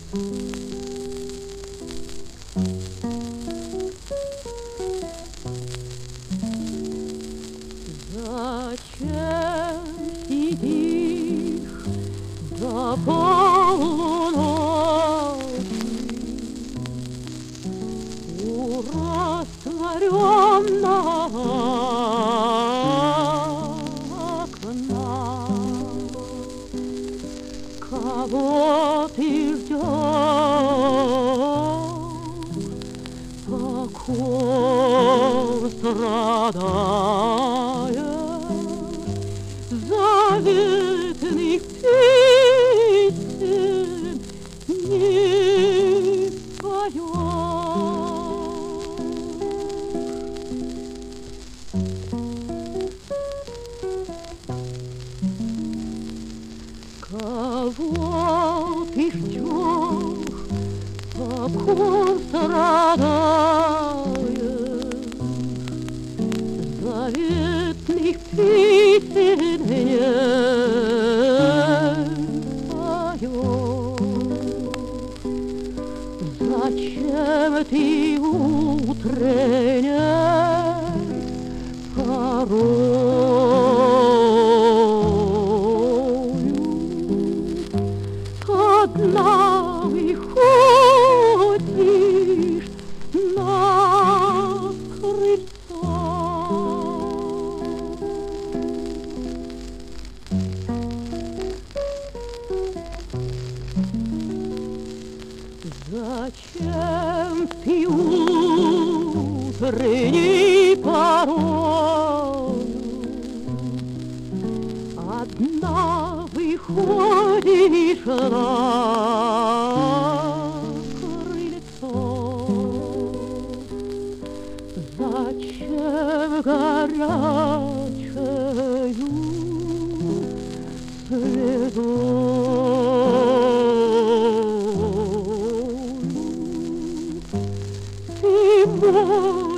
Зачем сидишь до полуночи у растворенного окна? Кого ты ждешь, покой страдая, заветных песен не поешь. Кого ты ждешь, покой страдая, заветных песен не поешь. Зачем ты утренней порою одна выходишь на крыльцо? Зачем ты утренней порою одна выходишь на крыльцо? Зачем горячую слезою ты